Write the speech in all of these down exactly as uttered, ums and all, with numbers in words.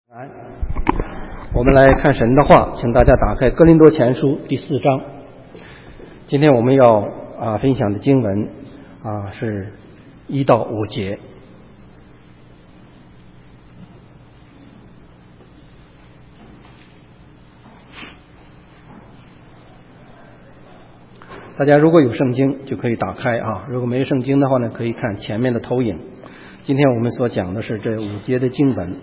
来，我们来看神的话，请大家打开哥林多前书第四章。今天我们要啊分享的经文啊是一到五节。大家如果有圣经就可以打开啊，如果没有圣经的话呢，可以看前面的投影。今天我们所讲的是这五节的经文。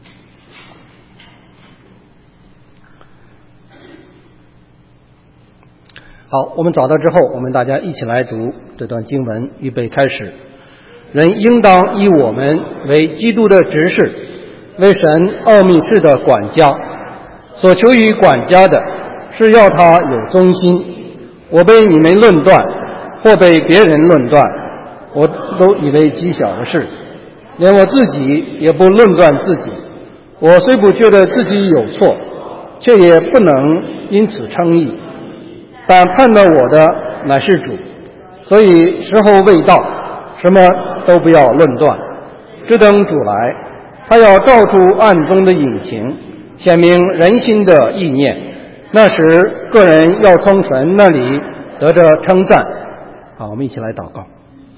好，我们找到之后，我们大家一起来读这段经文，预备开始。人应当以我们为基督的执事，为神奥秘事的管家。所求于管家的，是要他有忠心。我被你们论断，或被别人论断，我都以为极小的事，连我自己也不论断自己。我虽不觉得自己有错，却也不能因此称义。但判断我的乃是主，所以时候未到，什么都不要论断，只等主来，他要照出暗中的隐情，显明人心的意念。那时个人要从神那里得着称赞。好，我们一起来祷告。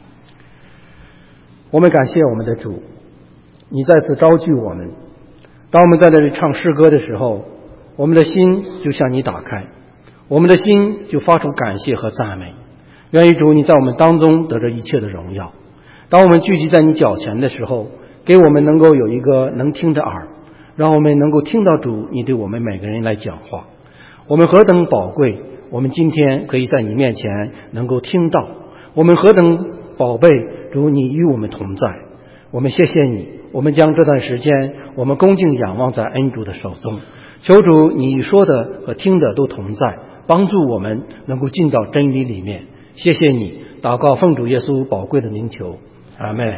我们感谢我们的主，你再次招聚我们。当我们在这里唱诗歌的时候，我们的心就向你打开，我们的心就发出感谢和赞美。愿意主你在我们当中得着一切的荣耀。当我们聚集在你脚前的时候，给我们能够有一个能听的耳，让我们能够听到主你对我们每个人来讲话。我们何等宝贵，我们今天可以在你面前能够听到。我们何等宝贝，主你与我们同在。我们谢谢你，我们将这段时间我们恭敬仰望在恩主的手中。求主你说的和听的都同在，帮助我们能够进到真理里面。谢谢你，祷告奉主耶稣宝贵的名求，阿们。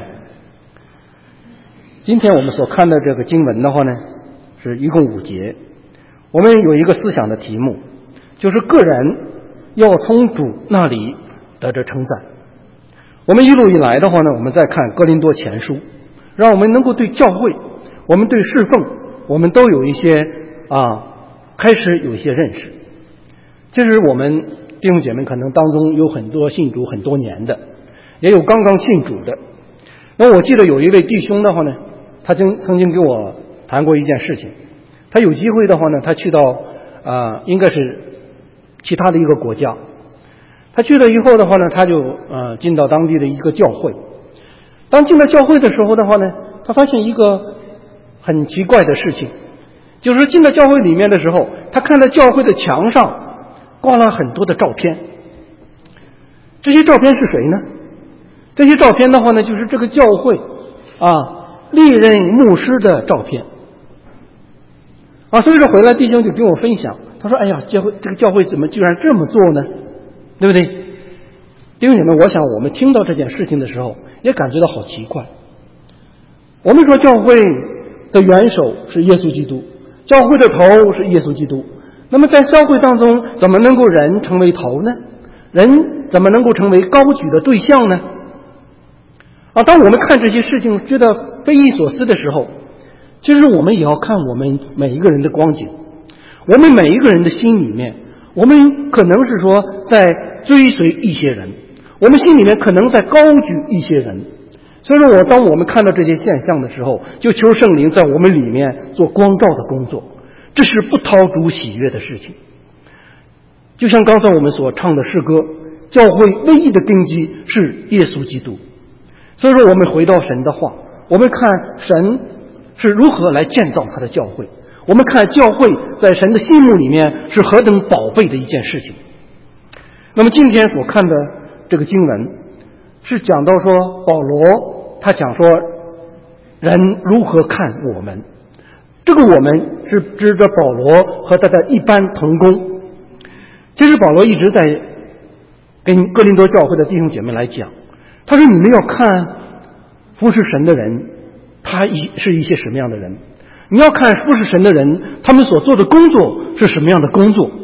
今天我们所看的这个经文的话呢，是一共五节。我们有一个思想的题目，就是个人要从主那里得着称赞。我们一路以来的话呢，我们在看哥林多前书，让我们能够对教会，我们对侍奉，我们都有一些啊开始有一些认识。其实我们弟兄姐妹可能当中有很多信主很多年的，也有刚刚信主的。那我记得有一位弟兄的话呢，他曾曾经跟我谈过一件事情。他有机会的话呢，他去到啊、呃，应该是其他的一个国家。他去了以后的话呢，他就呃进到当地的一个教会。当进到教会的时候的话呢，他发现一个很奇怪的事情，就是进到教会里面的时候，他看到教会的墙上挂了很多的照片。这些照片是谁呢？这些照片的话呢，就是这个教会啊历任牧师的照片。啊，所以说回来弟兄就跟我分享，他说：“哎呀，教会这个教会怎么居然这么做呢？对不对？”弟兄姐妹，我想我们听到这件事情的时候，也感觉到好奇怪。我们说教会的元首是耶稣基督，教会的头是耶稣基督。那么在教会当中，怎么能够人成为头呢？人怎么能够成为高举的对象呢？啊，当我们看这些事情觉得匪夷所思的时候，其实我们也要看我们每一个人的光景，我们每一个人的心里面，我们可能是说在追随一些人，我们心里面可能在高举一些人。所以说我当我们看到这些现象的时候，就求圣灵在我们里面做光照的工作，这是不讨主喜悦的事情。就像刚才我们所唱的诗歌，教会唯一的根基是耶稣基督。所以说我们回到神的话，我们看神是如何来建造他的教会，我们看教会在神的心目里面是何等宝贝的一件事情。那么今天所看的这个经文是讲到说，保罗他讲说人如何看我们，这个我们是指着保罗和他的一般同工。其实保罗一直在跟哥林多教会的弟兄姐妹来讲，他说你们要看服侍神的人他是一些什么样的人，你要看服侍神的人他们所做的工作是什么样的工作。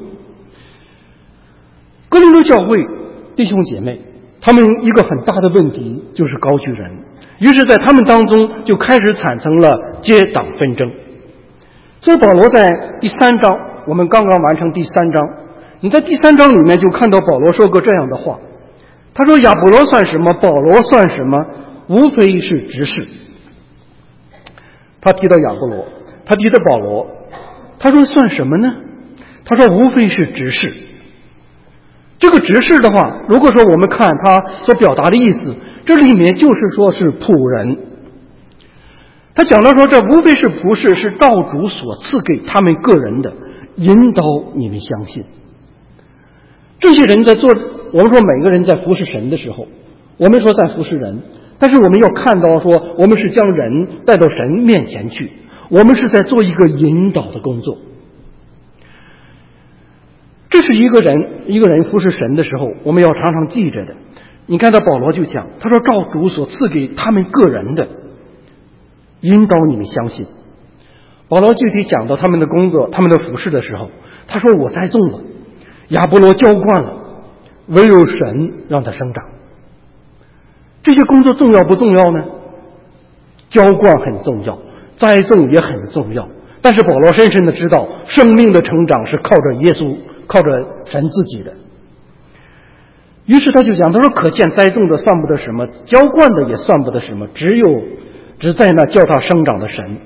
哥林多教会弟兄姐妹他们一个很大的问题就是高举人，于是在他们当中就开始产生了结党纷争。 所以保罗在第三章，我们刚刚完成第三章，你在第三章里面就看到保罗说过这样的话，他说亚波罗算什么，保罗算什么，无非是执事。他提到亚波罗，他提到保罗，他说算什么呢？他说无非是执事。这个执事的话，如果说我们看他所表达的意思，这里面就是说是仆人。他讲到说这无非是仆士，是道主所赐给他们个人的，引导你们相信。这些人在做，我们说每个人在服侍神的时候，我们说在服侍人，但是我们要看到说我们是将人带到神面前去，我们是在做一个引导的工作。这是一个人一个人服侍神的时候我们要常常记着的。你看到保罗就讲，他说照主所赐给他们个人的，引导你们相信。保罗具体讲到他们的工作他们的服侍的时候，他说我栽种了，亚波罗浇灌了，唯有神让它生长。这些工作重要不重要呢？浇灌很重要，栽种也很重要，但是保罗深深的知道生命的成长是靠着耶稣，靠着神自己的。于是他就讲，他说可见栽种的算不得什么，浇灌的也算不得什么，只有只在那叫它生长的神。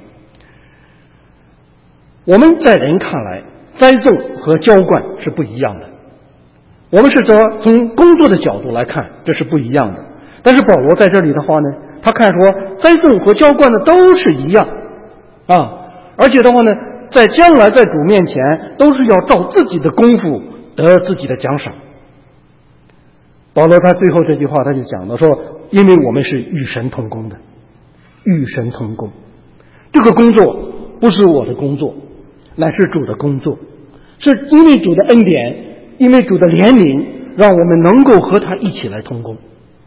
我们在人看来，栽种和浇灌是不一样的，我们是说从工作的角度来看这是不一样的，但是保罗在这里的话呢，他看说栽种和浇灌的都是一样啊，而且的话呢，在将来在主面前都是要照自己的功夫得自己的奖赏。保罗他最后这句话他就讲了说，因为我们是与神同工的，与神同工，这个工作不是我的工作，乃是主的工作，是因为主的恩典，因为主的怜悯，让我们能够和他一起来同工。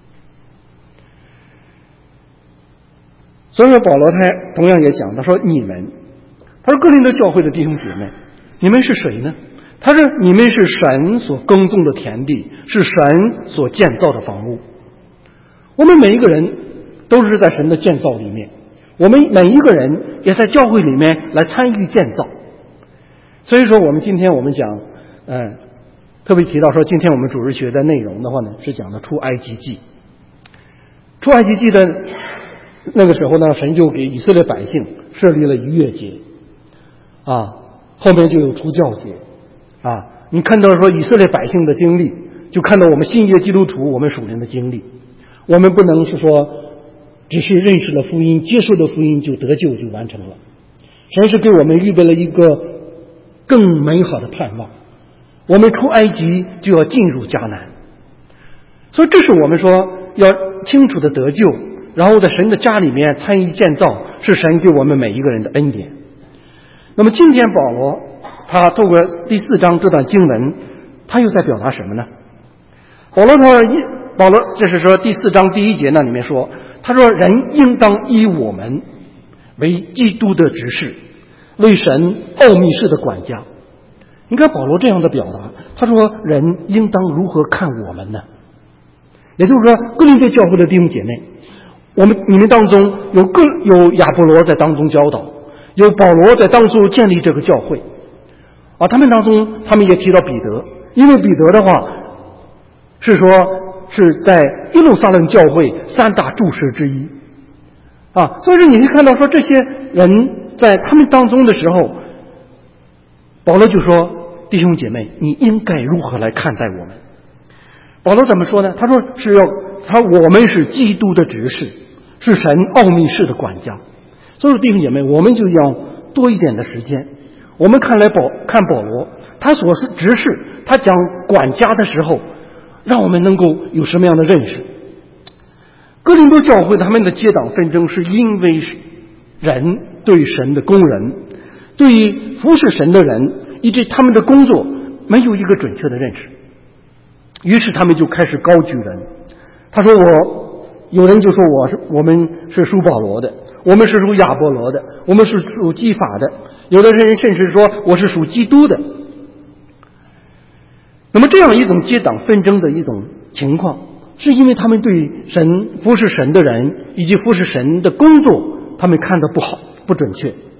所以说保罗他同样也讲，他说你们，他说哥林多教会的弟兄姐妹，你们是谁呢？他说你们是神所耕种的田地，是神所建造的房屋。我们每一个人都是在神的建造里面，我们每一个人也在教会里面来参与建造。所以说我们今天我们讲呃，特别提到说今天我们主日学的内容的话呢，是讲的出埃及记。出埃及记的那个时候呢，神就给以色列百姓设立了逾越节啊，后面就有除酵节啊。你看到说以色列百姓的经历，就看到我们新约基督徒我们属灵的经历。我们不能是说只是认识了福音，接受了福音就得救就完成了，神是给我们预备了一个更美好的盼望，我们出埃及就要进入迦南。所以这是我们说要清楚的得救，然后在神的家里面参与建造，是神给我们每一个人的恩典。那么今天保罗他透过第四章这段经文，他又在表达什么呢？保罗说保罗这是说第四章第一节那里面说，他说人应当以我们为基督的执事，为神奥秘式的管家。你看保罗这样的表达，他说人应当如何看我们呢？也就是说哥林多教会的弟兄姐妹，我们你们当中有各有亚波罗在当中教导，有保罗在当中建立这个教会啊。他们当中他们也提到彼得，因为彼得的话是说是在耶路撒冷教会三大柱石之一啊，所以说你会看到说这些人在他们当中的时候，保罗就说弟兄姐妹，你应该如何来看待我们？保罗怎么说呢？他说是要他我们是基督的执事，是神奥秘式的管家。所以说弟兄姐妹，我们就要多一点的时间，我们看来保看保罗他所是执事，他讲管家的时候，让我们能够有什么样的认识？哥林多教会他们的结党纷争，是因为人对神的工人，对于服侍神的人，以及他们的工作没有一个准确的认识，于是他们就开始高举人。他说我有人就说我是我们是属保罗的，我们是属亚波罗的，我们是属基法的，有的人甚至说我是属基督的。那么这样一种结党纷争的一种情况，是因为他们对神服侍神的人以及服侍神的工作他们看得不好不准确。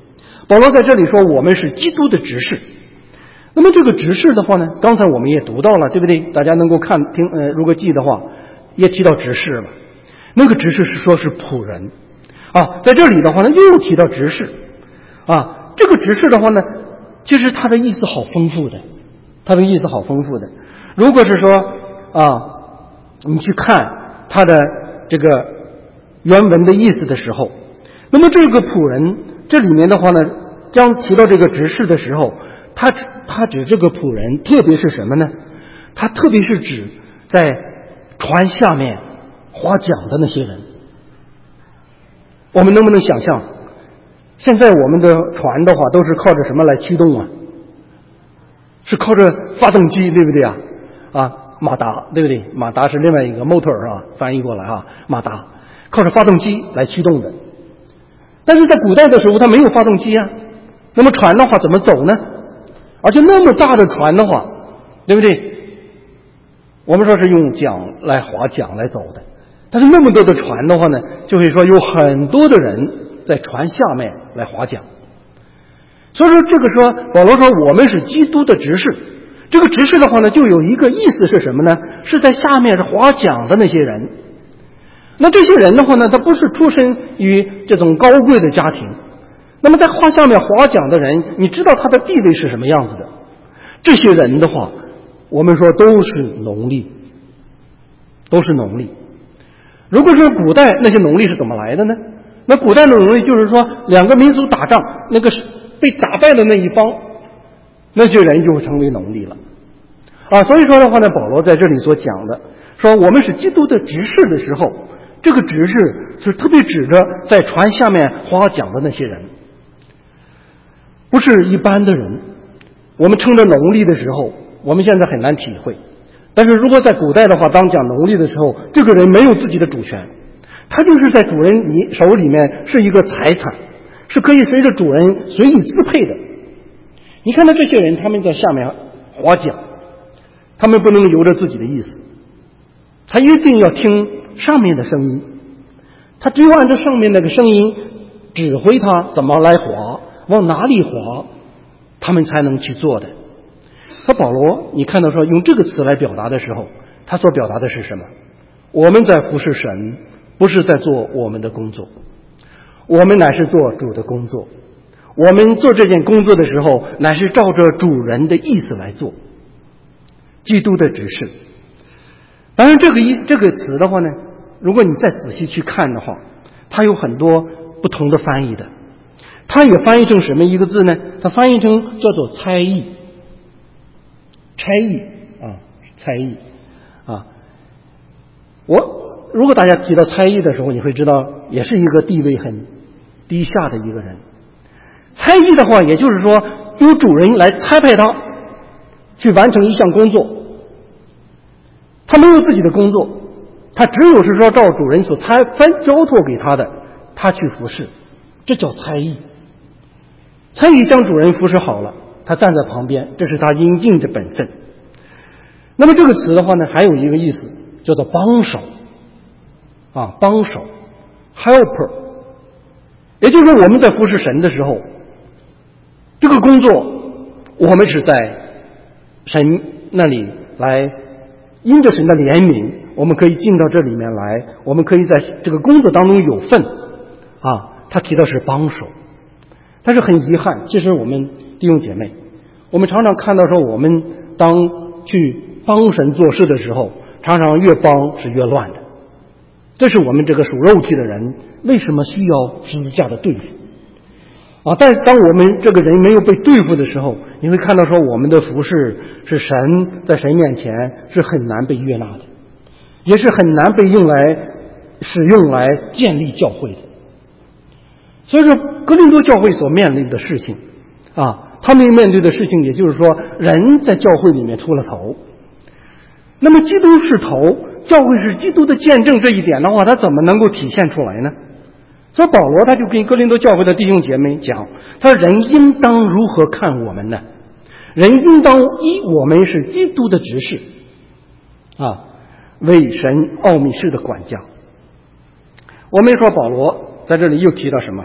保罗在这里说我们是基督的执事。那么这个执事的话呢，刚才我们也读到了，对不对？大家能够看听呃，如果记的话，也提到执事了。那个执事是说是仆人啊，在这里的话呢，又提到执事啊。这个执事的话呢，其实它的意思好丰富的，它的意思好丰富的。如果是说啊，你去看它的这个原文的意思的时候，那么这个仆人这里面的话呢，将提到这个执事的时候，他他指这个仆人，特别是什么呢？他特别是指在船下面划桨的那些人。我们能不能想象，现在我们的船的话都是靠着什么来驱动啊？是靠着发动机，对不对啊？啊，马达，对不对？马达是另外一个 motor 啊，翻译过来啊，马达靠着发动机来驱动的。但是在古代的时候，它没有发动机啊，那么船的话怎么走呢？而且那么大的船的话，对不对？我们说是用桨来划桨来走的，但是那么多的船的话呢，就会说有很多的人在船下面来划桨。所以说这个说保罗说我们是基督的执事，这个执事的话呢，就有一个意思是什么呢？是在下面是划桨的那些人。那这些人的话呢，他不是出身于这种高贵的家庭。那么在划下面划桨的人，你知道他的地位是什么样子的？这些人的话，我们说都是农隶，都是农隶。如果说古代那些农隶是怎么来的呢？那古代的农隶就是说两个民族打仗，那个被打败的那一方，那些人就会成为农隶了啊。所以说的话呢，保罗在这里所讲的说我们是基督的执事的时候，这个执事是特别指着在船下面划桨的那些人，不是一般的人。我们称着农隶的时候，我们现在很难体会，但是如果在古代的话，当讲农隶的时候，这个人没有自己的主权，他就是在主人你手里面是一个财产，是可以随着主人随意支配的。你看到这些人，他们在下面划桨，他们不能由着自己的意思，他一定要听上面的声音，他只有按照上面那个声音指挥他怎么来划，往哪里划，他们才能去做的。那保罗你看到说用这个词来表达的时候，他所表达的是什么？我们在服侍神，不是在做我们的工作，我们乃是做主的工作。我们做这件工作的时候，乃是照着主人的意思来做，基督的指示。当然这个一这个词的话呢，如果你再仔细去看的话，它有很多不同的翻译的。它也翻译成什么一个字呢？它翻译成叫做差役，差役啊，差役啊。我如果大家提到差役的时候，你会知道也是一个地位很低下的一个人。差役的话，也就是说由主人来差派他去完成一项工作，他没有自己的工作，他只有是说照主人所差分交托给他的，他去服侍，这叫差役。差役将主人服侍好了，他站在旁边，这是他应尽的本分。那么这个词的话呢，还有一个意思叫做帮手啊，帮手 helper， 也就是说我们在服侍神的时候，这个工作我们是在神那里来，因着神的怜悯，我们可以进到这里面来，我们可以在这个工作当中有份啊。他提的是帮手，但是很遗憾，其实我们弟兄姐妹，我们常常看到说，我们当去帮神做事的时候，常常越帮是越乱的。这是我们这个属肉体的人为什么需要十字架的对付啊？但是当我们这个人没有被对付的时候，你会看到说，我们的服事是神在神面前是很难被悦纳的，也是很难被用来使用来建立教会的。所以说哥林多教会所面临的事情啊，他们面对的事情，也就是说人在教会里面出了头，那么基督是头，教会是基督的见证，这一点的话，他怎么能够体现出来呢？所以保罗他就跟哥林多教会的弟兄姐妹讲，他说人应当如何看我们呢？人应当依我们是基督的执事啊，为神奥秘事的管家。我们说保罗在这里又提到什么？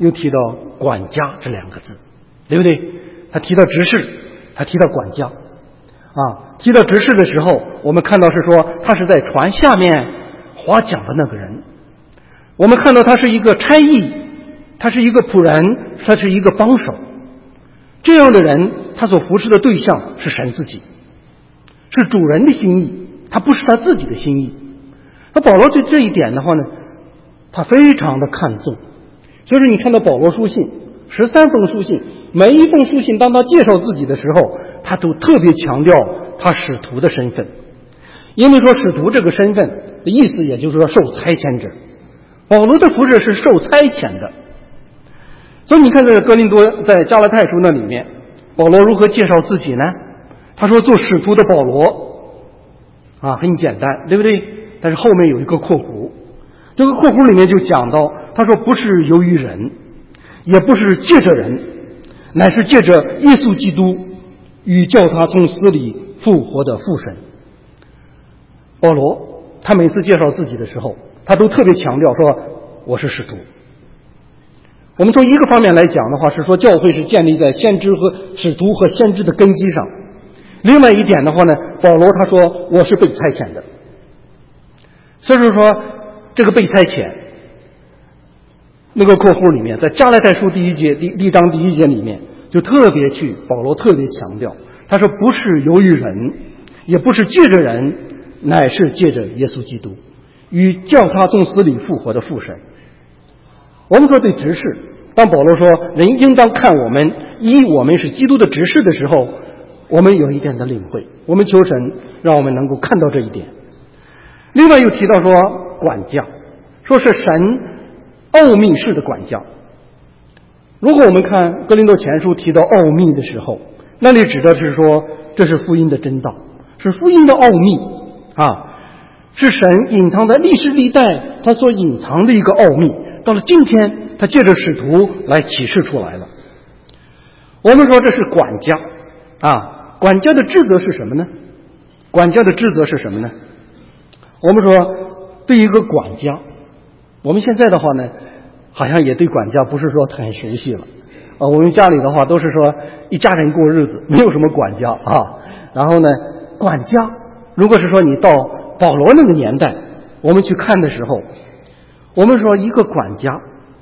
又提到管家这两个字，对不对？他提到执事，他提到管家啊。提到执事的时候，我们看到是说他是在船下面划桨的那个人，我们看到他是一个差役，他是一个仆人，他是一个帮手。这样的人，他所服侍的对象是神自己，是主人的心意，他不是他自己的心意。那保罗对这一点的话呢，他非常的看重。所以说你看到保罗书信十三封书信，每一封书信当他介绍自己的时候，他都特别强调他使徒的身份。因为说使徒这个身份的意思，也就是说受差遣者。保罗的服事是受差遣的。所以你看这个哥林多在加拉太书那里面，保罗如何介绍自己呢？他说做使徒的保罗啊，很简单，对不对？但是后面有一个括弧，这个括弧里面就讲到，他说不是由于人，也不是借着人，乃是借着耶稣基督与叫他从死里复活的父神。保罗他每次介绍自己的时候，他都特别强调说我是使徒。我们从一个方面来讲的话，是说教会是建立在先知和使徒和先知的根基上。另外一点的话呢，保罗他说我是被差遣的。所以说这个被差遣那个括弧里面，在加拉太书第一节第一章第一节里面就特别去保罗特别强调，他说不是由于人，也不是借着人，乃是借着耶稣基督与叫他从死里复活的父神。我们说对执事，当保罗说人应当看我们依我们是基督的执事的时候，我们有一点的领会，我们求神让我们能够看到这一点。另外又提到说管家，说是神奥秘式的管家。如果我们看哥林多前书提到奥秘的时候，那里指的是说这是福音的真道，是福音的奥秘啊，是神隐藏在历史历代他所隐藏的一个奥秘，到了今天他借着使徒来启示出来了。我们说这是管家啊，管家的职责是什么呢？管家的职责是什么呢？我们说对一个管家，我们现在的话呢，好像也对管家不是说很熟悉了啊。我们家里的话都是说一家人过日子，没有什么管家啊。然后呢，管家如果是说你到保罗那个年代，我们去看的时候，我们说一个管家，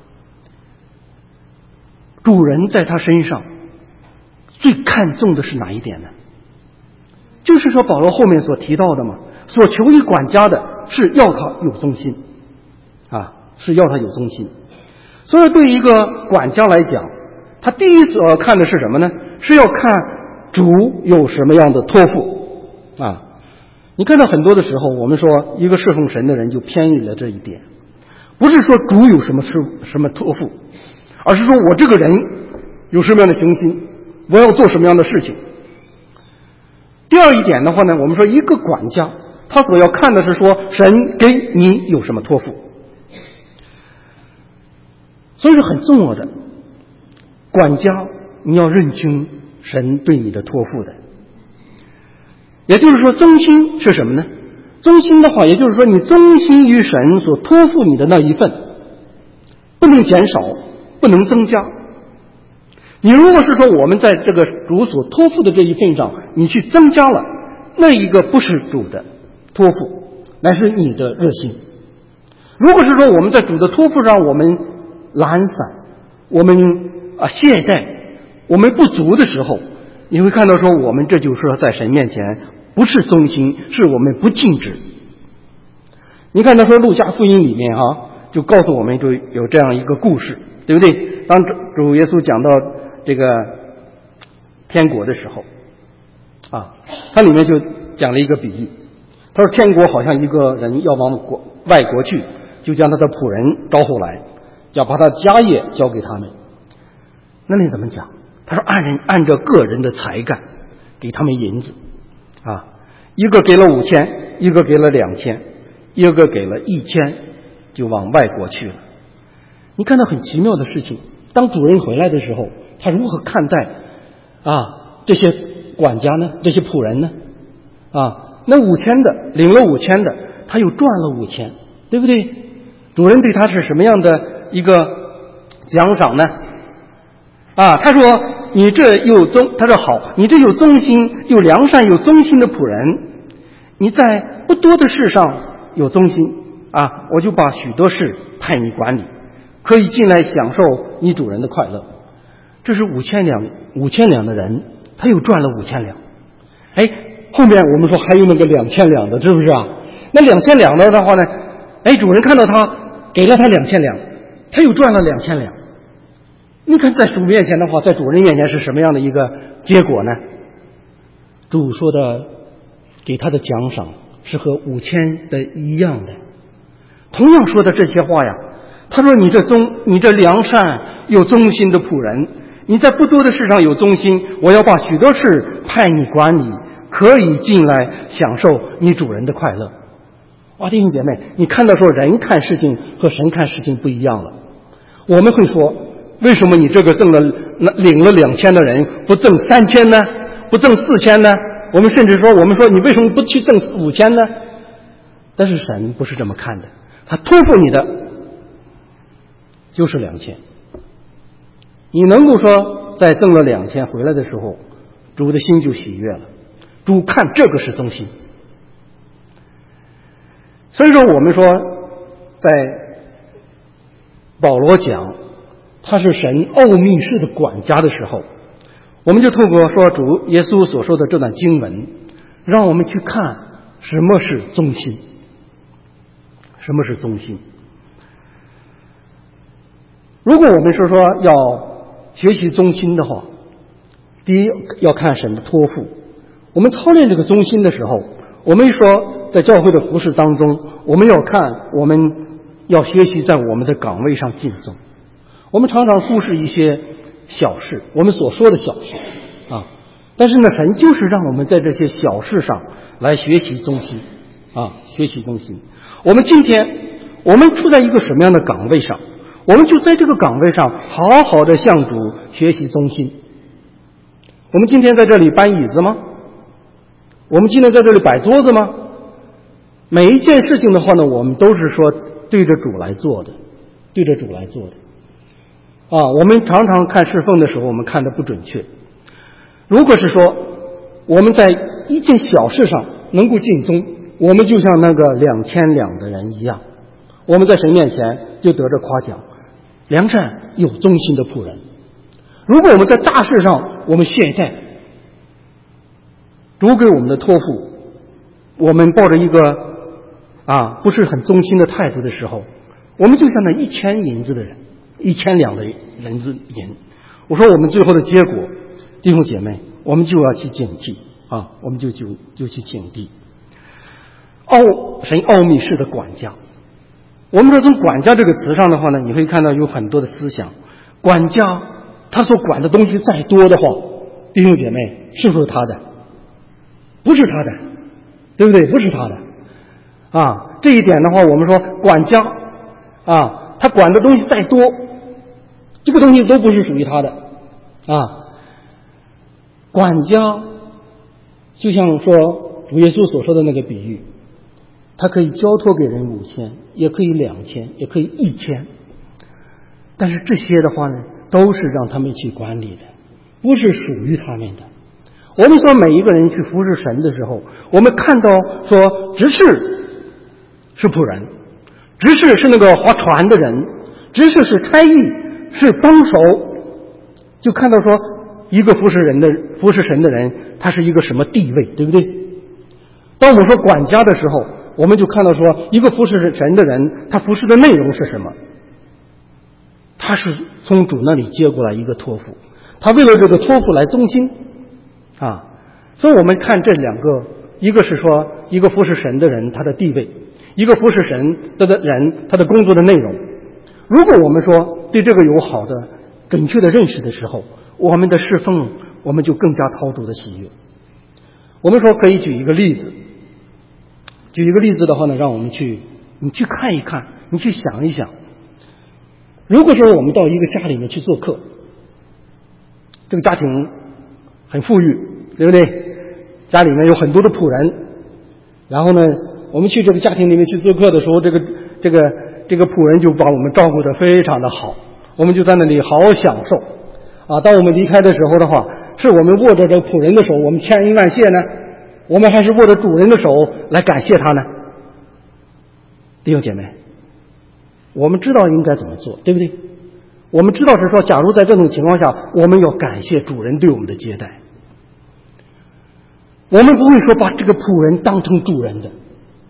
主人在他身上最看重的是哪一点呢？就是说保罗后面所提到的嘛，所求于管家的是要他有忠心啊，是要他有忠心。所以对于一个管家来讲，他第一所看的是什么呢？是要看主有什么样的托付啊。你看到很多的时候，我们说一个侍奉神的人就偏离了这一点，不是说主有什么事什么托付，而是说我这个人有什么样的雄心，我要做什么样的事情。第二一点的话呢，我们说一个管家他所要看的是说神给你有什么托付，所以是很重要的。管家你要认清神对你的托付的，也就是说忠心是什么呢？忠心的话，也就是说你忠心于神所托付你的那一份，不能减少，不能增加。你如果是说我们在这个主所托付的这一份上你去增加了，那一个不是主的托付，乃是你的热心。如果是说我们在主的托付上我们懒散，我们啊懈怠，我们不足的时候，你会看到说我们这就是说在神面前不是忠心，是我们不尽职。你看他说路加福音里面啊，就告诉我们就有这样一个故事，对不对？当主耶稣讲到这个天国的时候啊，他里面就讲了一个比喻。他说天国好像一个人要往国外国去，就将他的仆人招呼来，要把他家业交给他们。那你怎么讲？他说按人按照个人的才干给他们银子啊，一个给了五千，一个给了两千，一个给了一千，就往外国去了。你看到很奇妙的事情，当主人回来的时候，他如何看待啊这些管家呢？这些仆人呢？啊，那五千的领了五千的，他又赚了五千，对不对？主人对他是什么样的一个奖赏呢？啊，他说你这有忠，他说好，你这有忠心、有良善、有忠心的仆人，你在不多的事上有忠心啊，我就把许多事派你管理，可以进来享受你主人的快乐。这是五千两五千两的人，他又赚了五千两。哎，后面我们说还有那个两千两的，是不是啊？那两千两的的话呢，哎，主人看到他给了他两千两，他又赚了两千两。你看在主面前的话，在主人面前是什么样的一个结果呢？主说的给他的奖赏是和五千的一样的，同样说的这些话呀。他说你这忠你这良善有忠心的仆人，你在不多的事上有忠心，我要把许多事派你管理，可以进来享受你主人的快乐。哇，弟兄姐妹，你看到说人看事情和神看事情不一样了。我们会说，为什么你这个挣了领了两千的人不挣三千呢？不挣四千呢？我们甚至说，我们说你为什么不去挣五千呢？但是神不是这么看的，他托付你的就是两千。你能够说在挣了两千回来的时候，主的心就喜悦了，主看这个是忠心。所以说我们说，在保罗讲他是神奥秘式的管家的时候，我们就透过说主耶稣所说的这段经文，让我们去看什么是忠心，什么是忠心。如果我们是说要学习忠心的话，第一要看神的托付。我们操练这个忠心的时候，我们说在教会的服事当中，我们要看我们要学习在我们的岗位上尽忠。我们常常忽视一些小事，我们所说的小事啊，但是呢，神就是让我们在这些小事上来学习忠心啊，学习忠心。我们今天我们处在一个什么样的岗位上，我们就在这个岗位上好好的向主学习忠心。我们今天在这里搬椅子吗？我们今天在这里摆桌子吗？每一件事情的话呢，我们都是说对着主来做的，对着主来做的。啊，我们常常看侍奉的时候，我们看得不准确。如果是说我们在一件小事上能够尽忠，我们就像那个两千两的人一样，我们在神面前就得着夸奖，良善有忠心的仆人。如果我们在大事上我们懈怠，主给我们的托付，我们抱着一个啊不是很忠心的态度的时候，我们就像那一千银子的人，一千两的人子银。我说我们最后的结果，弟兄姐妹，我们就要去警惕啊，我们就就就去警惕。奥神奥秘式的管家，我们说从管家这个词上的话呢，你会看到有很多的思想。管家他所管的东西再多的话，弟兄姐妹，是不是他的？不是他的，对不对？不是他的啊。这一点的话，我们说管家啊，他管的东西再多，这个东西都不是属于他的啊。管家就像说主耶稣所说的那个比喻，他可以交托给人五千，也可以两千，也可以一千，但是这些的话呢，都是让他们去管理的，不是属于他们的。我们说每一个人去服侍神的时候，我们看到说执事是仆人，执事是那个划船的人，执事是差役，是帮手，就看到说一个服侍人的服侍神的人，他是一个什么地位，对不对？当我们说管家的时候，我们就看到说一个服侍神的人，他服侍的内容是什么？他是从主那里接过来一个托付，他为了这个托付来忠心啊。所以我们看这两个，一个是说一个服侍神的人他的地位，一个服侍神的人他的工作的内容。如果我们说对这个有好的准确的认识的时候，我们的侍奉我们就更加讨主的喜悦。我们说可以举一个例子，举一个例子的话呢，让我们去你去看一看，你去想一想。如果说我们到一个家里面去做客，这个家庭很富裕，对不对？家里面有很多的仆人，然后呢，我们去这个家庭里面去做客的时候，这个这个这个仆人就把我们照顾得非常的好我们就在那里好好享受啊。当我们离开的时候的话，是我们握着这仆人的手，我们千恩万谢呢，我们还是握着主人的手来感谢他呢？弟兄姐妹，我们知道应该怎么做，对不对？我们知道是说，假如在这种情况下，我们要感谢主人对我们的接待，我们不会说把这个仆人当成主人的。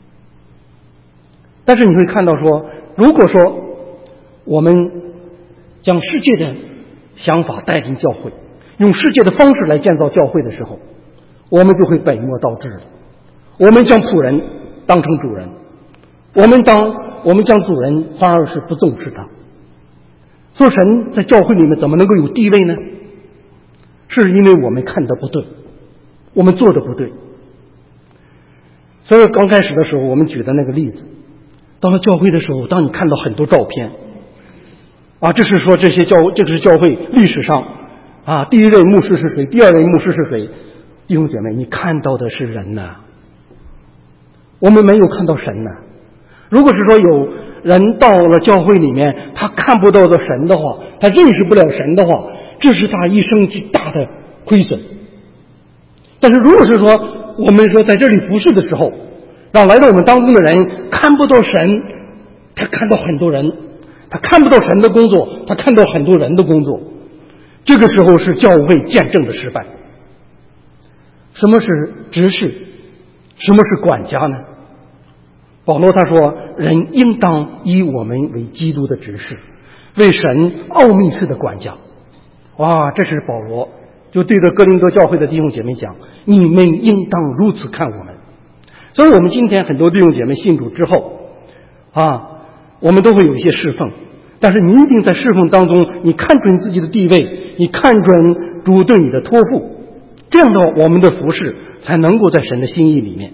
但是你会看到说，如果说我们将世界的想法带进教会，用世界的方式来建造教会的时候，我们就会本末倒置了。我们将仆人当成主人，我们当我们将主人反而是不重视他。说神在教会里面怎么能够有地位呢？是因为我们看的不对，我们做的不对。所以刚开始的时候我们举的那个例子，到了教会的时候，当你看到很多照片啊，这是说这些教这个是教会历史上啊，第一任牧师是谁，第二任牧师是谁，弟兄姐妹，你看到的是人呐，我们没有看到神呐。如果是说有人到了教会里面，他看不到的神的话，他认识不了神的话，这是他一生极大的亏损。但是如果是说我们说在这里服侍的时候，让来到我们当中的人看不到神，他看到很多人，他看不到神的工作，他看到很多人的工作，这个时候是教会见证的失败。什么是执事？什么是管家呢？保罗他说，人应当以我们为基督的执事，为神奥秘式的管家。哇，这是保罗就对着哥林多教会的弟兄姐妹讲，你们应当如此看我们。所以我们今天很多弟兄姐妹信主之后啊，我们都会有一些侍奉，但是你一定在侍奉当中，你看准自己的地位，你看准主对你的托付，这样的我们的服事才能够在神的心意里面。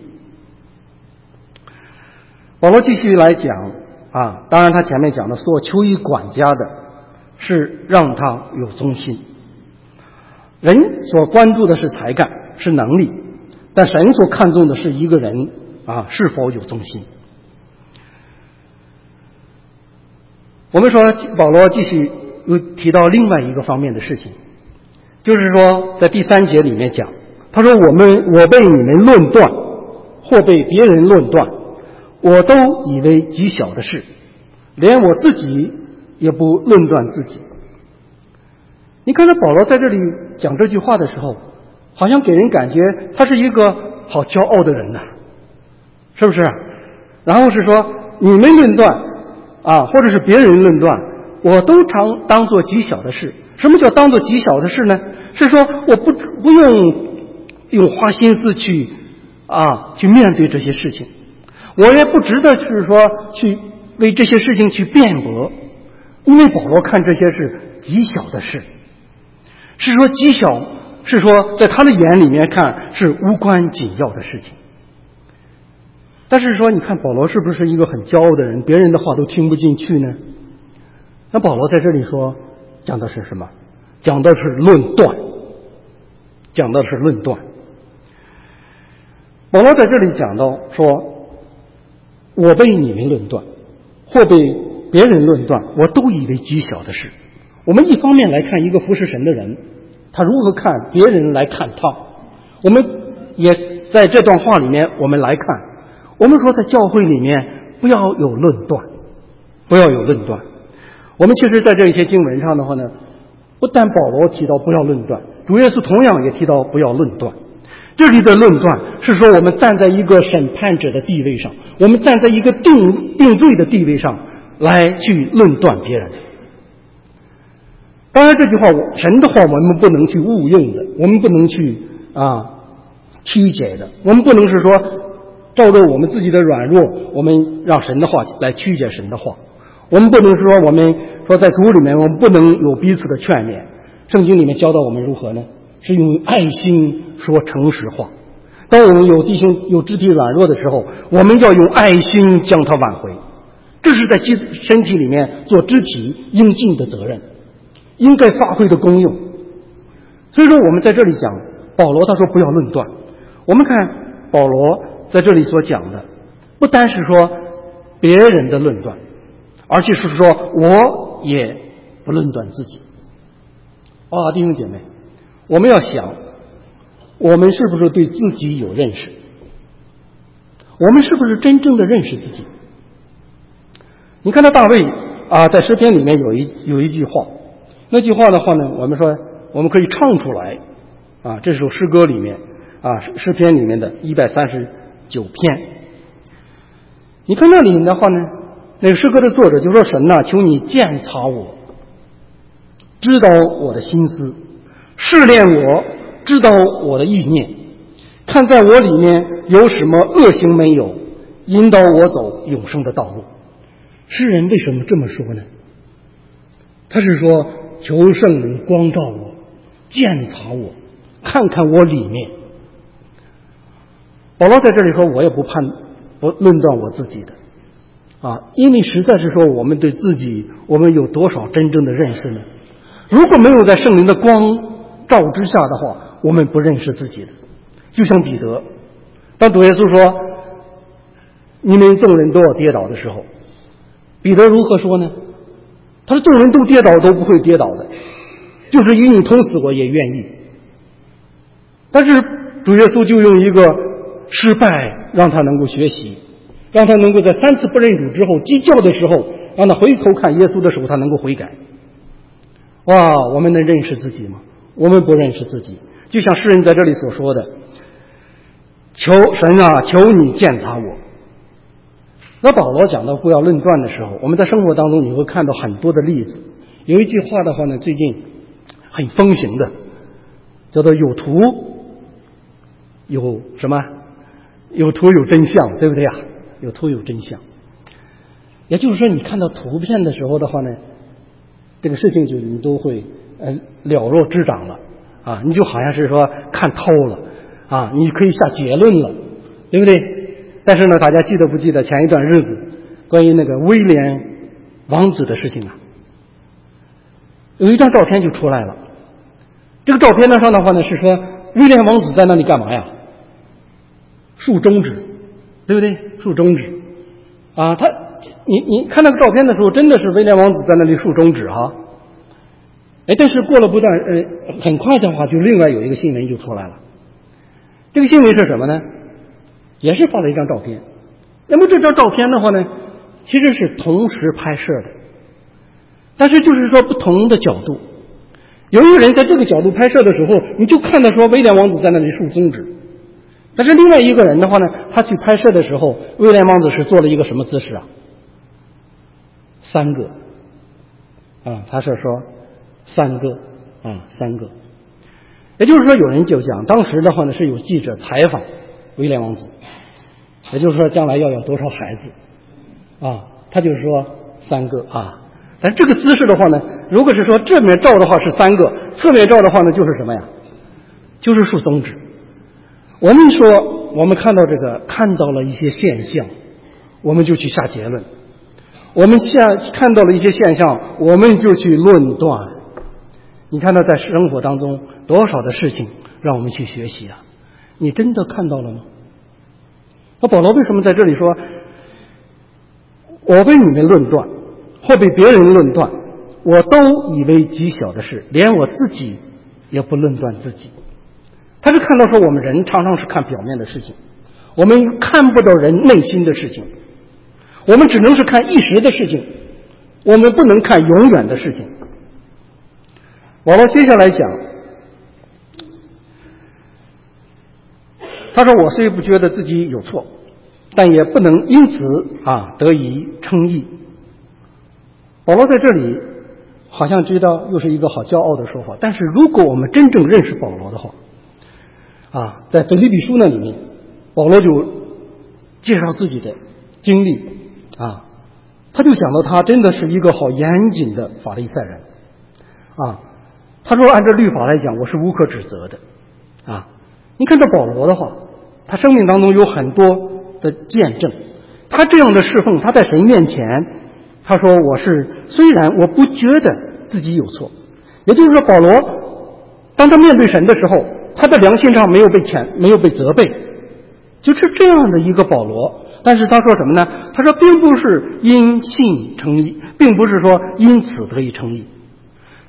保罗继续来讲啊，当然他前面讲的所求于管家的是让他有忠心。人所关注的是才干，是能力，但神所看重的是一个人啊是否有忠心。我们说保罗继续又提到另外一个方面的事情，就是说在第三节里面讲，他说我们我被你们论断，或被别人论断，我都以为极小的事，连我自己也不论断自己。你看到保罗在这里讲这句话的时候，好像给人感觉他是一个好骄傲的人呐、啊，是不是？然后是说你们论断啊，或者是别人论断，我都常当作极小的事。什么叫当作极小的事呢？是说我不不用用花心思去啊去面对这些事情，我也不值得是说去为这些事情去辩驳，因为保罗看这些是极小的事，是说极小，是说在他的眼里面看是无关紧要的事情。但是说你看保罗是不是一个很骄傲的人，别人的话都听不进去呢？那保罗在这里说讲的是什么？讲的是论断，讲的是论断。保罗在这里讲到说，我被你们论断，或被别人论断，我都以为极小的事。我们一方面来看一个服侍神的人，他如何看别人来看他，我们也在这段话里面我们来看，我们说在教会里面不要有论断，不要有论断。我们其实在这些经文上的话呢，不但保罗提到不要论断，主耶稣同样也提到不要论断。这里的论断是说我们站在一个审判者的地位上，我们站在一个定定罪的地位上来去论断别人。当然这句话神的话我们不能去误用的，我们不能去啊曲解的，我们不能是说照着我们自己的软弱，我们让神的话来曲解神的话。我们不能说我们说在主里面我们不能有彼此的劝勉，圣经里面教导我们如何呢？是用爱心说诚实话。当我们有弟兄有肢体软弱的时候，我们要用爱心将它挽回，这是在身体里面做肢体应尽的责任，应该发挥的功用。所以说我们在这里讲保罗他说不要论断，我们看保罗在这里所讲的不单是说别人的论断，而且是说我也不论断自己。啊，弟兄姐妹，我们要想，我们是不是对自己有认识？我们是不是真正的认识自己？你看到大卫啊，在诗篇里面有一有一句话，那句话的话呢，我们说我们可以唱出来啊，这首诗歌里面啊，诗篇里面的一百三十九篇。你看那里面的话呢，那个诗歌的作者就说：“神呐、啊，求你鉴察我，知道我的心思，试炼我，知道我的意念，看在我里面有什么恶行没有，引导我走永生的道路。”诗人为什么这么说呢？他是说求圣灵光照我，鉴察我，看看我里面。保罗在这里说，我也不判不论断我自己的啊，因为实在是说我们对自己，我们有多少真正的认识呢？如果没有在圣灵的光照之下的话，我们不认识自己的。就像彼得，当主耶稣说你们众人都要跌倒的时候，彼得如何说呢？他说众人都跌倒都不会跌倒的，就是与你同死我也愿意。但是主耶稣就用一个失败让他能够学习，让他能够在三次不认主之后鸡叫的时候，让他回头看耶稣的时候他能够悔改。哇，我们能认识自己吗？我们不认识自己。就像诗人在这里所说的，求神啊，求你鉴察我。那保罗讲到不要论断的时候，我们在生活当中你会看到很多的例子。有一句话的话呢，最近很风行的，叫做有图有什么？有图有真相，对不对呀？有图有真相。也就是说，你看到图片的时候的话呢，这个事情就你都会呃了若指掌了啊，你就好像是说看透了啊，你可以下结论了，对不对？但是呢，大家记得不记得前一段日子关于那个威廉王子的事情啊？有一张照片就出来了。这个照片上的话呢，是说威廉王子在那里干嘛呀？竖中指，对不对？竖中指啊，他你你看那个照片的时候，真的是威廉王子在那里竖中指哈。哎，但是过了不断呃很快的话，就另外有一个新闻就出来了。这个新闻是什么呢？也是发了一张照片。那么这张照片的话呢，其实是同时拍摄的，但是就是说不同的角度。有一个人在这个角度拍摄的时候，你就看到说威廉王子在那里竖中指，但是另外一个人的话呢，他去拍摄的时候，威廉王子是做了一个什么姿势啊？三个啊，他是说三个啊，三个。也就是说，有人就讲，当时的话呢是有记者采访威廉王子，也就是说将来要有多少孩子啊？他就是说三个啊。但这个姿势的话呢，如果是说正面照的话是三个，侧面照的话呢就是什么呀？就是竖中指。我们说我们看到这个看到了一些现象，我们就去下结论。我们下看到了一些现象，我们就去论断。你看到在生活当中多少的事情让我们去学习啊？你真的看到了吗？那保罗为什么在这里说我被你们论断或被别人论断，我都以为极小的事，连我自己也不论断自己。他是看到说我们人常常是看表面的事情，我们看不到人内心的事情，我们只能是看一时的事情，我们不能看永远的事情。保罗接下来讲，他说我虽不觉得自己有错，但也不能因此啊得以称义。保罗在这里好像知道又是一个好骄傲的说法，但是如果我们真正认识保罗的话啊，在腓立比书那里面，保罗就介绍自己的经历啊，他就讲到他真的是一个好严谨的法利赛人啊。他说按照律法来讲，我是无可指责的啊。你看到保罗的话，他生命当中有很多的见证，他这样的侍奉，他在神面前，他说我是虽然我不觉得自己有错，也就是说保罗当他面对神的时候，他的良心上没有被谴没有被责备，就是这样的一个保罗。但是他说什么呢？他说并不是因信称义，并不是说因此得以称义。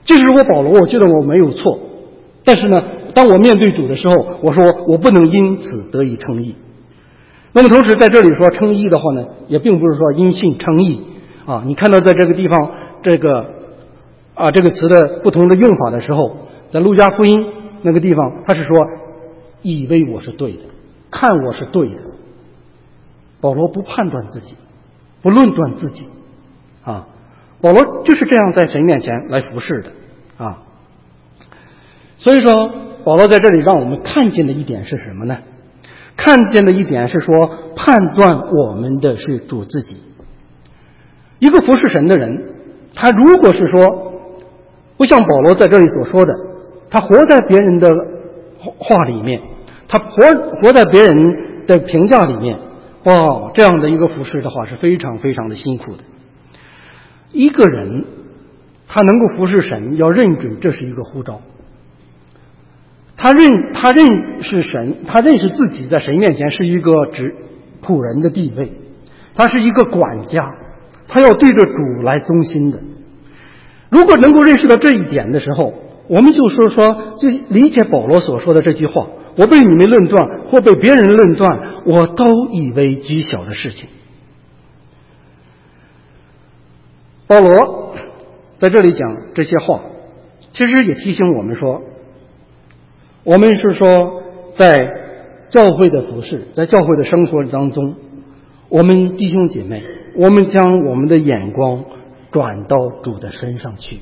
即使我保罗，我觉得我没有错，但是呢，当我面对主的时候，我说我不能因此得以称义。那么同时在这里说称义的话呢，也并不是说因信称义啊。你看到在这个地方这个啊这个词的不同的用法的时候，在路加福音那个地方，他是说以为我是对的，看我是对的。保罗不判断自己，不论断自己啊。保罗就是这样在神面前来服侍的啊。所以说保罗在这里让我们看见的一点是什么呢？看见的一点是说判断我们的是主自己。一个服侍神的人，他如果是说不像保罗在这里所说的，他活在别人的话里面，他活活在别人的评价里面，哇，这样的一个服侍的话是非常非常的辛苦的。一个人他能够服侍神，要认准这是一个呼召。他认他认识神，他认识自己在神面前是一个指仆人的地位，他是一个管家，他要对着主来忠心的。如果能够认识到这一点的时候，我们就说说就理解保罗所说的这句话：我被你们论断或被别人论断，我都以为极小的事情。保罗在这里讲这些话，其实也提醒我们说，我们是说在教会的服事，在教会的生活当中，我们弟兄姐妹，我们将我们的眼光转到主的身上去。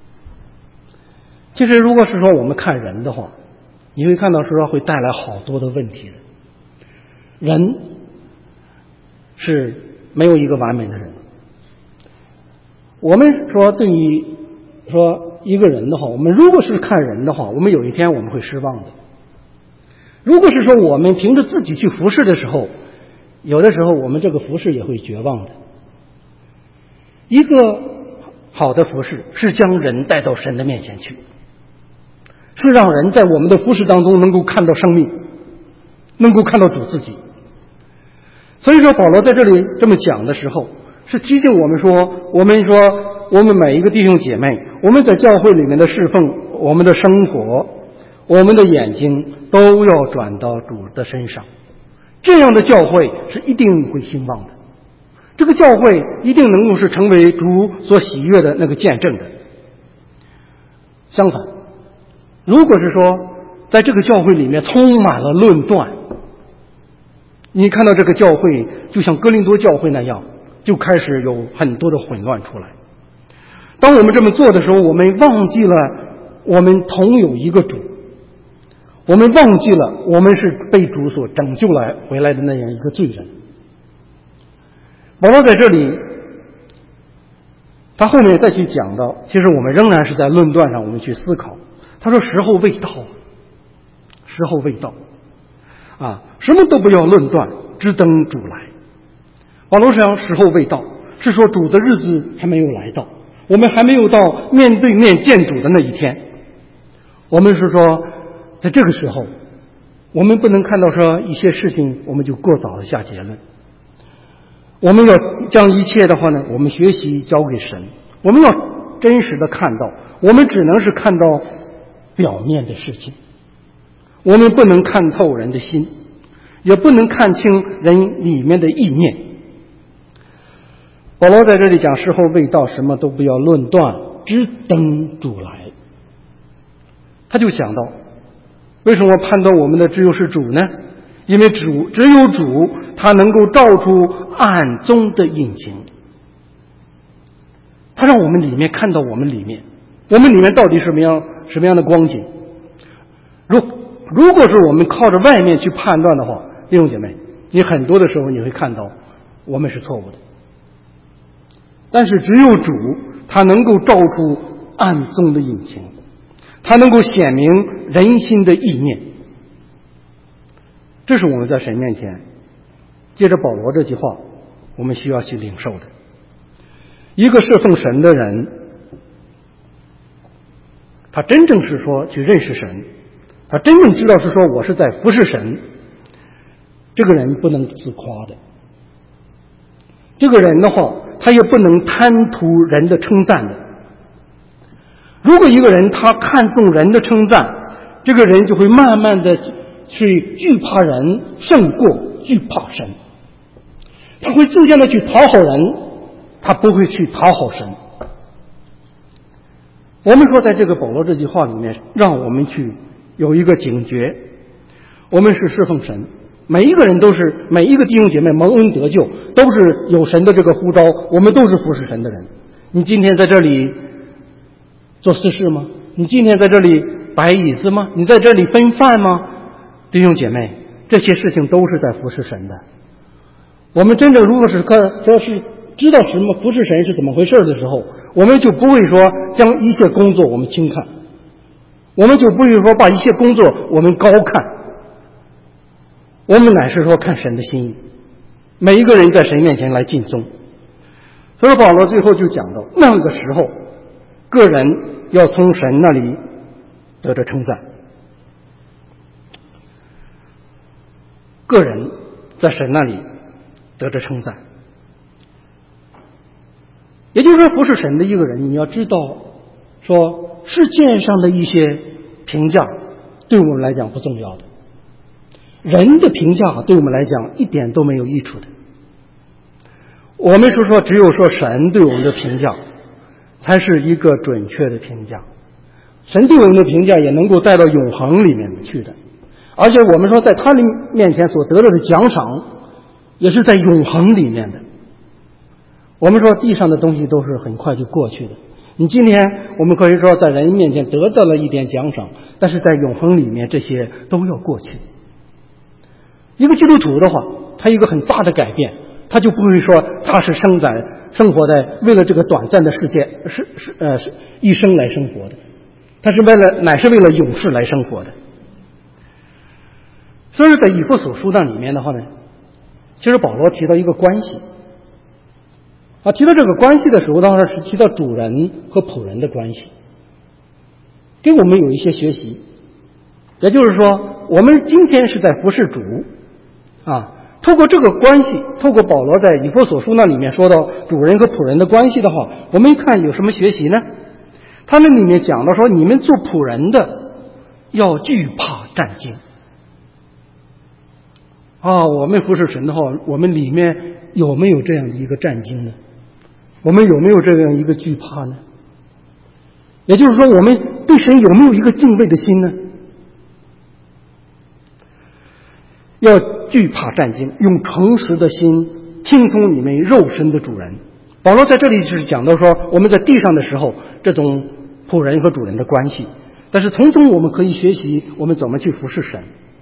其实如果是说我们看人的话，你会看到说会带来好多的问题的。人是没有一个完美的人。我们说对于说一个人的话，我们如果是看人的话，我们有一天我们会失望的。如果是说我们凭着自己去服侍的时候，有的时候我们这个服侍也会绝望的。一个好的服侍是将人带到神的面前去，是让人在我们的服侍当中能够看到生命，能够看到主自己。所以说保罗在这里这么讲的时候，是提醒我们说，我们说我们每一个弟兄姐妹，我们在教会里面的侍奉，我们的生活，我们的眼睛都要转到主的身上。这样的教会是一定会兴旺的，这个教会一定能够是成为主所喜悦的那个见证的。相反，如果是说在这个教会里面充满了论断，你看到这个教会就像哥林多教会那样，就开始有很多的混乱出来。当我们这么做的时候，我们忘记了我们同有一个主，我们忘记了我们是被主所拯救来回来的那样一个罪人。保罗在这里他后面再去讲到，其实我们仍然是在论断上我们去思考。他说时候未到，时候未到啊，什么都不要论断，只等主来。保罗说时候未到，是说主的日子还没有来到，我们还没有到面对面见主的那一天。我们是说在这个时候，我们不能看到说一些事情我们就过早的下结论。我们要将一切的话呢，我们学习交给神，我们要真实的看到，我们只能是看到表面的事情，我们不能看透人的心，也不能看清人里面的意念。保罗在这里讲时候未到，什么都不要论断，只等主来。他就想到，为什么判断我们的只有是主呢？因为主只有主，他能够照出暗中的隐情，他让我们里面看到我们里面，我们里面到底什么样什么样的光景。如如果是我们靠着外面去判断的话，弟兄姐妹，你很多的时候你会看到我们是错误的。但是只有主，他能够照出暗中的隐情，他能够显明人心的意念。这是我们在神面前借着保罗这句话我们需要去领受的。一个侍奉神的人，他真正是说去认识神，他真正知道是说我是在服侍神，这个人不能自夸的。这个人的话，他也不能贪图人的称赞的。 如果一个人他看重人的称赞，这个人就会慢慢的去惧怕人胜过惧怕神，他会逐渐的去讨好人，他不会去讨好神。我们说在这个保罗这句话里面，让我们去有一个警觉，我们是侍奉神，每一个人都是，每一个弟兄姐妹蒙恩得救，都是有神的这个呼召，我们都是服侍神的人。你今天在这里做私事吗？你今天在这里摆椅子吗？你在这里分饭吗？弟兄姐妹，这些事情都是在服侍神的。我们真正如果是说是知道什么服侍神是怎么回事的时候，我们就不会说将一切工作我们轻看，我们就不会说把一切工作我们高看，我们乃是说看神的心意，每一个人在神面前来尽忠。所以保罗最后就讲到，那个时候个人要从神那里得着称赞，个人在神那里得着称赞。也就是说，服侍神的一个人，你要知道说世界上的一些评价对我们来讲不重要的，人的评价对我们来讲一点都没有益处的。我们说说只有说神对我们的评价才是一个准确的评价，神对我们的评价也能够带到永恒里面去的，而且我们说在他的面前所得到的奖赏也是在永恒里面的。我们说地上的东西都是很快就过去的，你今天我们可以说在人面前得到了一点奖赏，但是在永恒里面这些都要过去。一个基督徒的话，他有一个很大的改变，他就不会说他是生在生活在为了这个短暂的世界是是呃是一生来生活的，他是为了乃是为了永世来生活的。所以在以弗所书那里面的话呢，其实保罗提到一个关系啊，提到这个关系的时候，当然是提到主人和仆人的关系，给我们有一些学习。也就是说，我们今天是在服侍主啊，透过这个关系，透过保罗在以弗所书那里面说到主人和仆人的关系的话，我们一看有什么学习呢？他那里面讲到说，你们做仆人的要惧怕战兢啊。我们服侍神的话，我们里面有没有这样的一个战兢呢？我们有没有这样一个惧怕呢？也就是说，我们对神有没有一个敬畏的心呢？要惧怕战兢，用诚实的心听从你们肉身的主人。保罗在这里是讲到说，我们在地上的时候这种仆人和主人的关系，但是从中我们可以学习我们怎么去服侍神。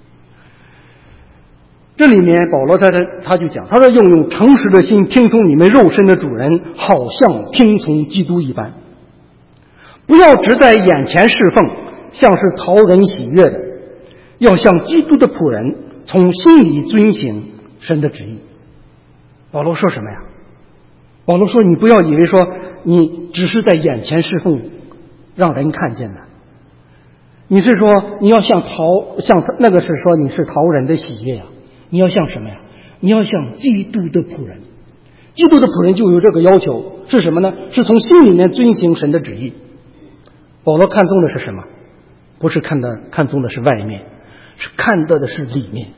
这里面保罗在这他就讲，他说用用诚实的心听从你们肉身的主人，好像听从基督一般，不要只在眼前侍奉，像是讨人喜悦的，要像基督的仆人，从心里遵行神的旨意。保罗说什么呀？保罗说，你不要以为说你只是在眼前侍奉让人看见的，你是说你要像讨像那个是说你是讨人的喜悦呀，你要像什么呀？你要像基督的仆人。基督的仆人就有这个要求，是什么呢？是从心里面遵行神的旨意。保罗看重的是什么？不是看的看重的是外面，是看到的是里面。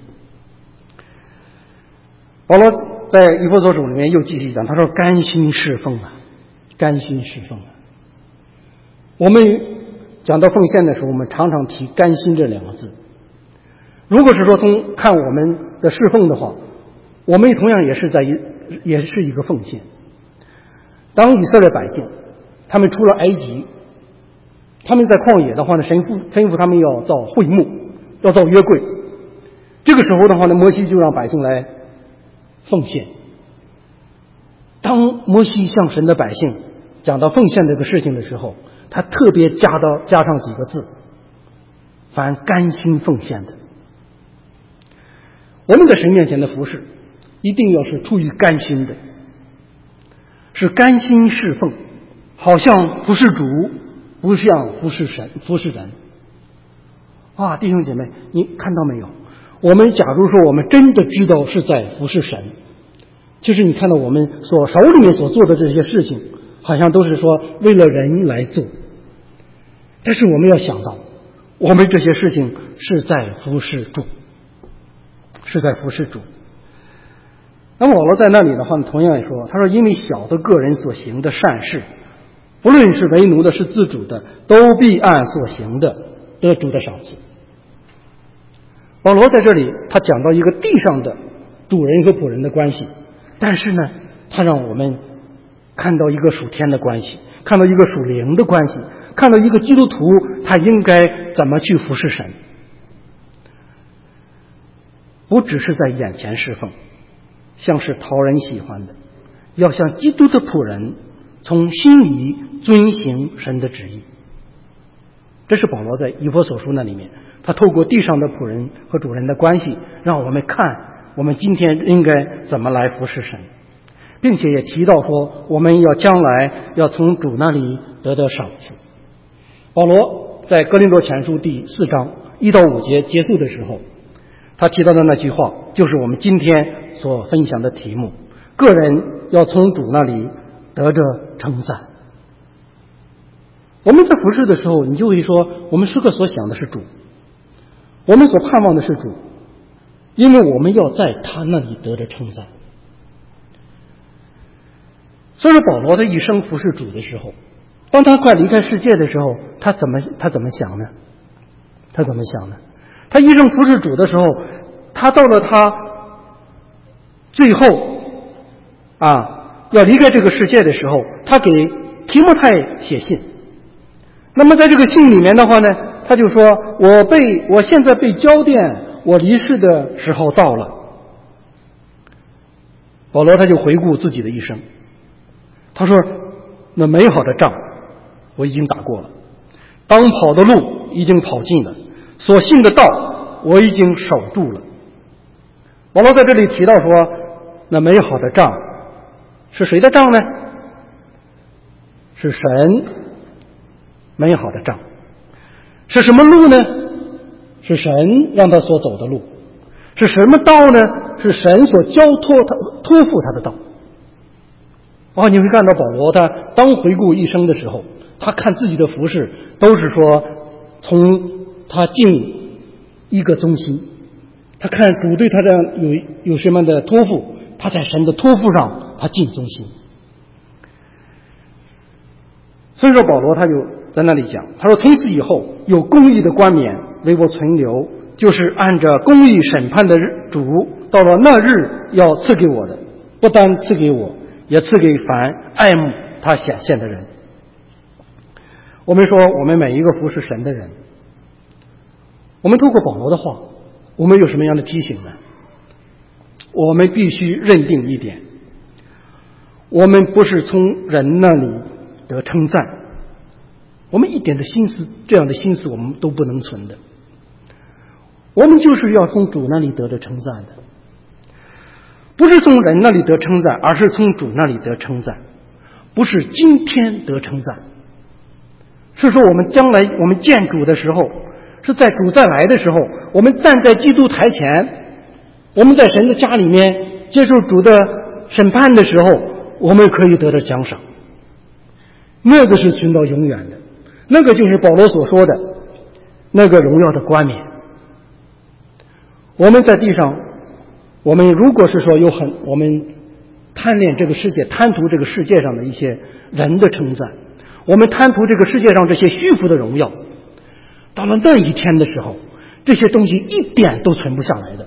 保罗在以弗所书里面又继续讲，他说甘心侍奉啊，甘心侍奉啊。我们讲到奉献的时候，我们常常提甘心这两个字。如果是说从看我们的侍奉的话，我们同样也是在也是一个奉献。当以色列百姓他们出了埃及，他们在旷野的话呢，神吩咐他们要造会幕，要造约柜。这个时候的话呢，摩西就让百姓来奉献。当摩西向神的百姓讲到奉献这个事情的时候，他特别加到加上几个字：凡甘心奉献的。我们在神面前的服侍一定要是出于甘心的，是甘心侍奉，好像服侍主，不像服侍神服侍人啊。弟兄姐妹，你看到没有？我们假如说我们真的知道是在服侍神，其实你看到我们所手里面所做的这些事情，好像都是说为了人来做， 但是我们要想到，我们这些事情是在服侍主，是在服侍主。那么保罗在那里的话，同样也说，他说因为晓得个人所行的善事，不论是为奴的是自主的，都必按所行的得主的赏赐。保罗在这里他讲到一个地上的主人和仆人的关系，但是呢他让我们看到一个属天的关系，看到一个属灵的关系，看到一个基督徒他应该怎么去服侍神，不只是在眼前侍奉，像是讨人喜欢的，要像基督的仆人从心里遵行神的旨意。这是保罗在以弗所书那里面，他透过地上的仆人和主人的关系，让我们看我们今天应该怎么来服侍神，并且也提到说我们要将来要从主那里得到赏赐。保罗在哥林多前书第四章一到五节结束的时候，他提到的那句话就是我们今天所分享的题目，个人要从主那里得着称赞。我们在服侍的时候，你就会说我们时刻所想的是主，我们所盼望的是主，因为我们要在他那里得着称赞。所以说保罗的一生服侍主的时候，当他快离开世界的时候，他怎么他怎么想呢？他怎么想呢？他一生服侍主的时候，他到了他最后啊要离开这个世界的时候，他给提摩太写信。那么在这个信里面的话呢，他就说我被我现在被交奠，我离世的时候到了。保罗他就回顾自己的一生，他说那美好的仗我已经打过了，当跑的路已经跑尽了，所信的道我已经守住了。保罗在这里提到说，那美好的仗是谁的仗呢？是神美好的仗。是什么路呢？是神让他所走的路。是什么道呢？是神所交托他托付他的道。哦，你会看到保罗他当回顾一生的时候，他看自己的服事都是说从他尽一个忠心，他看主对他的有有什么的托付，他在神的托付上他尽忠心。所以说保罗他就在那里讲，他说从此以后有公义的冠冕为我存留，就是按着公义审判的主到了那日要赐给我的，不单赐给我，也赐给凡爱慕他显现的人。我们说我们每一个服侍神的人，我们透过保罗的话，我们有什么样的提醒呢？我们必须认定一点，我们不是从人那里得称赞，我们一点的心思，这样的心思我们都不能存的。我们就是要从主那里得着称赞的，不是从人那里得称赞，而是从主那里得称赞。不是今天得称赞，是说我们将来我们见主的时候，是在主再来的时候，我们站在基督台前，我们在神的家里面接受主的审判的时候，我们可以得到奖赏。那个是存到永远的，那个就是保罗所说的那个荣耀的冠冕。我们在地上，我们如果是说有很我们贪恋这个世界，贪图这个世界上的一些人的称赞，我们贪图这个世界上这些虚浮的荣耀，到了那一天的时候，这些东西一点都存不下来的。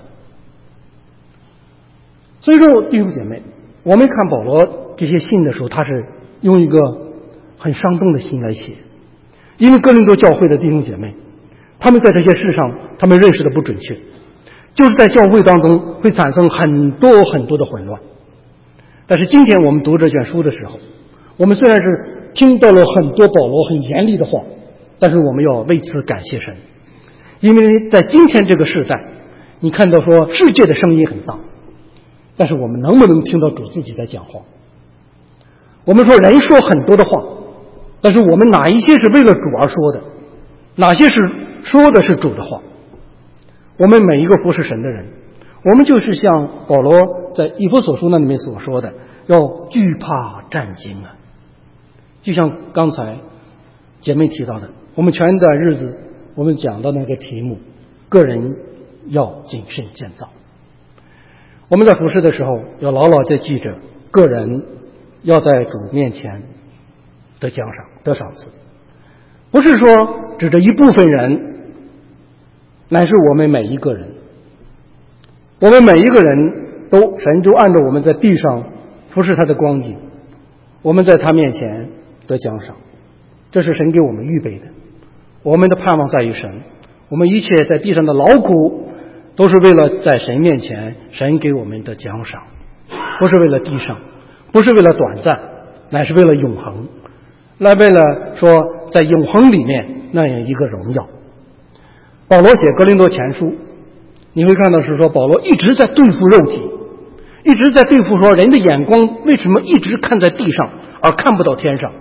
所以说弟兄姐妹，我们看保罗这些信的时候，他是用一个很伤痛的心来写，因为哥林多教会的弟兄姐妹，他们在这些事上他们认识的不准确，就是在教会当中会产生很多很多的混乱。但是今天我们读这卷书的时候，我们虽然是听到了很多保罗很严厉的话，但是我们要为此感谢神，因为在今天这个时代，你看到说世界的声音很大，但是我们能不能听到主自己在讲话？我们说人说很多的话，但是我们哪一些是为了主而说的，哪些是说的是主的话？我们每一个服侍神的人，我们就是像保罗在以弗所书那里面所说的，要惧怕战惊啊。就像刚才姐妹提到的， 我们前段日子我们讲到那个题目，个人要谨慎建造。我们在服侍的时候要牢牢地记着，个人要在主面前得奖赏得赏赐，不是说指着一部分人，乃是我们每一个人。我们每一个人都神就按照我们在地上服侍他的光景，我们在他面前得奖赏，这是神给我们预备的。我们的盼望在于神，我们一切在地上的劳苦都是为了在神面前神给我们的奖赏，不是为了地上，不是为了短暂，乃是为了永恒，来为了说在永恒里面那样一个荣耀。保罗写哥林多前书，你会看到是说保罗一直在对付肉体，一直在对付说人的眼光为什么一直看在地上而看不到天上。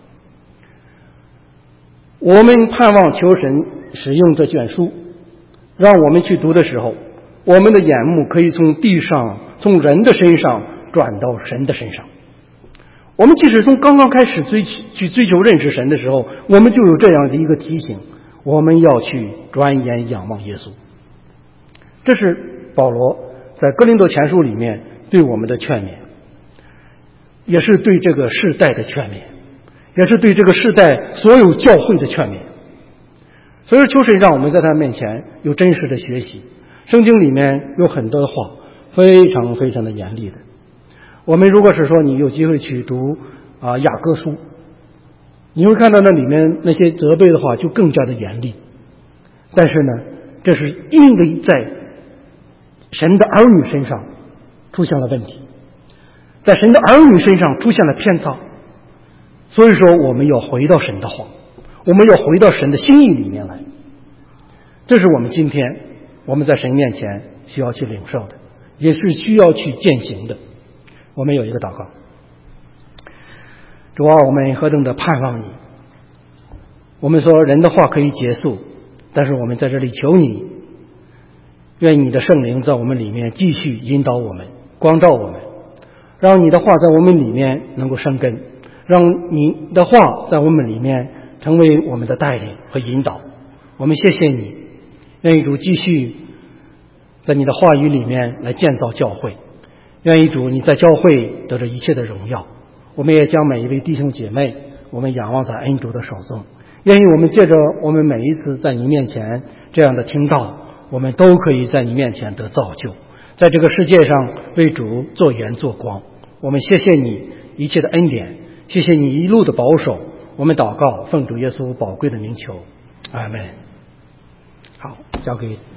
我们盼望求神使用这卷书，让我们去读的时候，我们的眼目可以从地上从人的身上转到神的身上。我们即使从刚刚开始追去追求认识神的时候，我们就有这样的一个提醒，我们要去专研仰望耶稣。这是保罗在哥林多前书里面对我们的劝勉，也是对这个世代的劝勉，也是对这个世代所有教会的劝勉。所以求神让我们在他面前有真实的学习。圣经里面有很多的话非常非常的严厉的，我们如果是说你有机会去读啊雅歌书，你会看到那里面那些责备的话就更加的严厉。但是呢，这是因为在神的儿女身上出现了问题，在神的儿女身上出现了偏差，所以说我们要回到神的话，我们要回到神的心意里面来。这是我们今天我们在神面前需要去领受的，也是需要去践行的。我们有一个祷告。主啊，我们何等的盼望你。我们说人的话可以结束，但是我们在这里求你，愿你的圣灵在我们里面继续引导我们，光照我们，让你的话在我们里面能够生根，让你的话在我们里面成为我们的带领和引导。我们谢谢你，愿意主继续在你的话语里面来建造教会，愿意主你在教会得着一切的荣耀。我们也将每一位弟兄姐妹我们仰望在恩主的手中，愿意我们借着我们每一次在你面前这样的听道，我们都可以在你面前得造就，在这个世界上为主做盐做光。我们谢谢你一切的恩典，谢谢你一路的保守。我们祷告奉主耶稣宝贵的名求，阿们。好，交给